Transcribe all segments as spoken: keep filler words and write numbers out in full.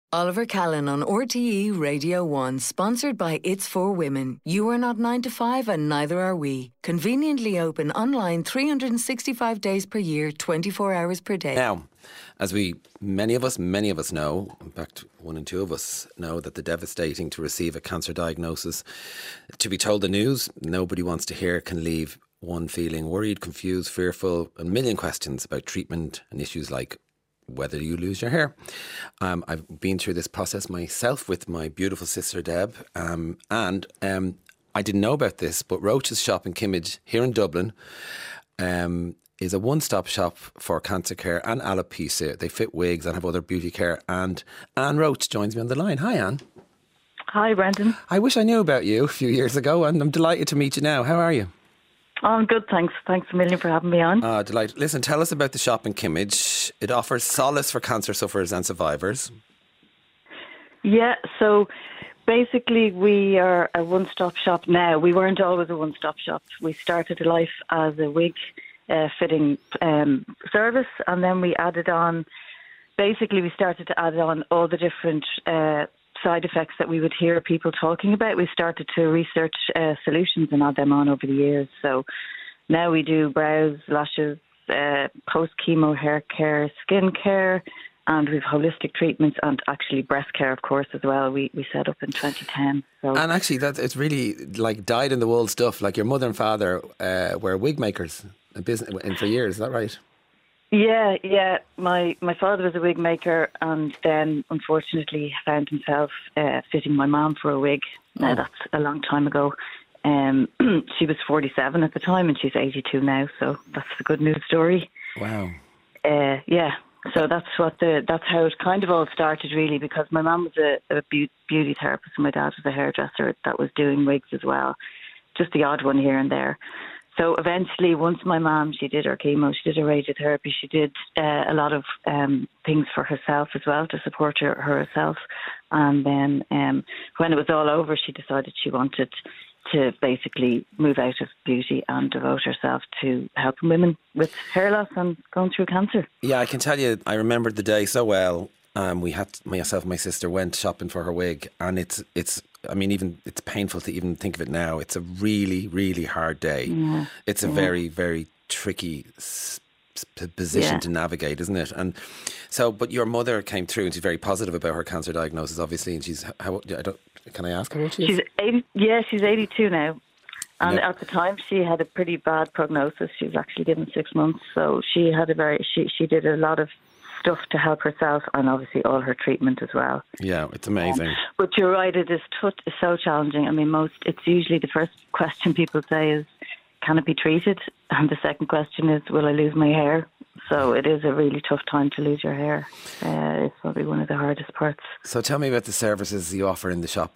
Oliver Callan on R T E Radio one, sponsored by It's For Women. You are not nine to five and neither are we. Conveniently open online three hundred sixty-five days per year, twenty-four hours per day. Now, as we, many of us, many of us know, in fact, one and two of us know that the devastating to receive a cancer diagnosis, to be told the news nobody wants to hear can leave one feeling worried, confused, fearful, a million questions about treatment and issues like whether you lose your hair. Um, I've been through this process myself with my beautiful sister Deb, um, and um, I didn't know about this, but Roach's shop in Kimmage here in Dublin um, is a one-stop shop for cancer care and alopecia. They fit wigs and have other beauty care, and Anne Roach joins me on the line. Hi, Anne. Hi, Brendan. I wish I knew about you a few years ago, and I'm delighted to meet you now. How are you? Oh, I'm good, thanks. Thanks a million for having me on. Ah, delighted. Listen, tell us about the shop in Kimmage. It offers solace for cancer sufferers and survivors. Yeah, so basically we are a one-stop shop now. We weren't always a one-stop shop. We started life as a wig uh, fitting um, service, and then we added on, basically we started to add on all the different uh, side effects that we would hear people talking about. We started to research uh, solutions and add them on over the years. So now we do brows, lashes, uh, post-chemo hair care, skin care, and we've holistic treatments and actually breast care, of course, as well. We we set up in twenty ten. So. And actually, that it's really like dyed-in-the-wool stuff. Like your mother and father uh, were wig makers in business and for years. Is that right? Yeah, yeah. My my father was a wig maker, and then unfortunately found himself uh, fitting my mum for a wig. Oh. Now that's a long time ago. Um, she was forty-seven at the time, and she's eighty-two now. So that's a good news story. Wow. Uh, yeah. So that's what the that's how it kind of all started, really, because my mum was a, a beauty therapist and my dad was a hairdresser that was doing wigs as well, just the odd one here and there. So eventually, once my mum, she did her chemo, she did her radiotherapy, she did uh, a lot of um, things for herself as well to support her herself. And then um, when it was all over, she decided she wanted to basically move out of beauty and devote herself to helping women with hair loss and going through cancer. Yeah, I can tell you, I remembered the day so well. Um, we had, myself and my sister went shopping for her wig, and it's, it's, I mean, even it's painful to even think of it now. It's a really, really hard day. Yeah. It's a yeah. very, very tricky s- position yeah. to navigate, isn't it? And so, but your mother came through, and she's very positive about her cancer diagnosis, obviously. And she's, how, I don't, can I ask how old she is? She's eighty, yeah, she's eighty-two now. And yeah. at the time, she had a pretty bad prognosis. She was actually given six months. So she had a very, she, she did a lot of stuff to help herself, and obviously all her treatment as well. Yeah, it's amazing. Um, but you're right, it is t- it's so challenging. I mean, most it's usually the first question people say is, can it be treated? And the second question is, will I lose my hair? So it is a really tough time to lose your hair. Uh, it's probably one of the hardest parts. So tell me about the services you offer in the shop.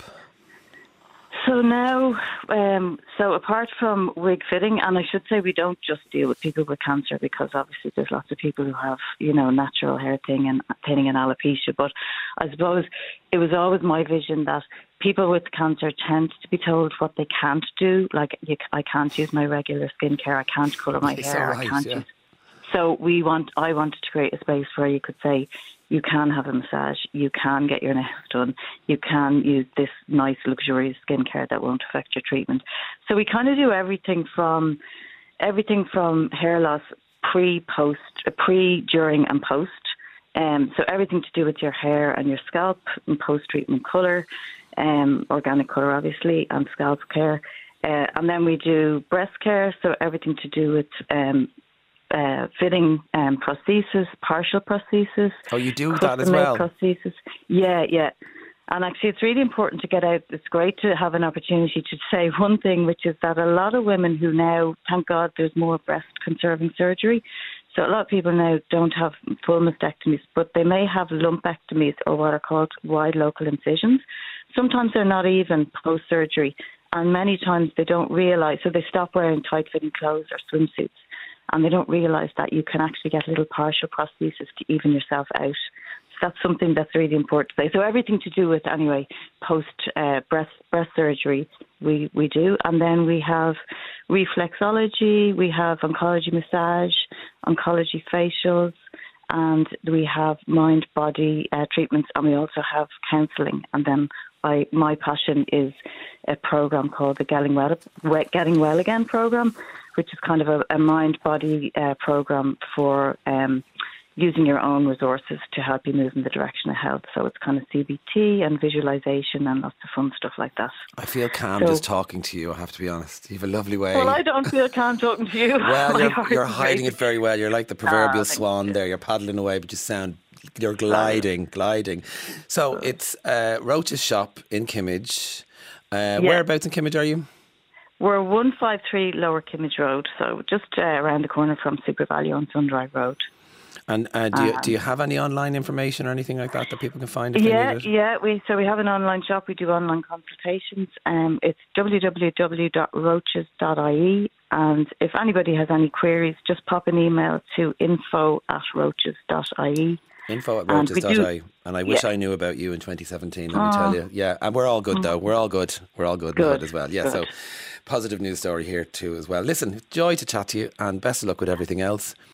So now, um, so apart from wig fitting, and I should say we don't just deal with people with cancer, because obviously there's lots of people who have, you know, natural hair thing and thinning and alopecia. But I suppose it was always my vision that people with cancer tend to be told what they can't do. Like, you, I can't use my regular skincare, I can't colour my it's hair, right, I can't yeah. use. So we want, I wanted to create a space where you could say, you can have a massage, you can get your nails done, you can use this nice luxurious skincare that won't affect your treatment. So we kind of do everything from everything from hair loss pre, post, uh, pre, during and post. Um, so everything to do with your hair and your scalp and post-treatment colour, um, organic colour obviously, and scalp care. Uh, and then we do breast care, so everything to do with um, Uh, fitting um, prosthesis, partial prosthesis. Oh, you do that as well? Prosthesis. Yeah, yeah. And actually, it's really important to get out. It's great to have an opportunity to say one thing, which is that a lot of women who now, thank God, there's more breast-conserving surgery. So a lot of people now don't have full mastectomies, but they may have lumpectomies, or what are called wide local incisions. Sometimes they're not even post-surgery, and many times they don't realise, so they stop wearing tight-fitting clothes or swimsuits. And they don't realise that you can actually get little partial prosthesis to even yourself out. So that's something that's really important to say. So everything to do with, anyway, post uh, breast breast surgery, we, we do. And then we have reflexology, we have oncology massage, oncology facials, and we have mind-body uh, treatments, and we also have counselling. And then I, my passion is a program called the Getting Well, Getting Well Again program, which is kind of a, a mind-body uh, program for um, using your own resources to help you move in the direction of health. So it's kind of C B T and visualization and lots of fun stuff like that. I feel calm So- just talking to you, I have to be honest. You have a lovely way. Well, I don't feel calm talking to you. Well, My you're, heart you're is hiding it racing. very well. You're like the proverbial Ah, thank swan you. there. You're paddling away, but you sound, you're gliding, gliding. So it's uh, Roach's shop in Kimmage. Uh, Whereabouts in Kimmage are you? We're one five three Lower Kimmage Road, so just uh, around the corner from Super Value on Sundrive Road. And uh, do, you, Um, do you have any online information or anything like that that people can find if Yeah, they need it? yeah. We so we have an online shop. We do online consultations. Um, it's w w w dot roaches dot i e, and if anybody has any queries, just pop an email to info at roaches dot i e. Info at And we roaches dot I E. do- And I wish yeah. I knew about you in twenty seventeen, let me Oh. tell you. Yeah, and we're all good though. We're all good. We're all good, Good, good as well. Yeah, so good. positive news story here too as well. Listen, joy to chat to you and best of luck with everything else.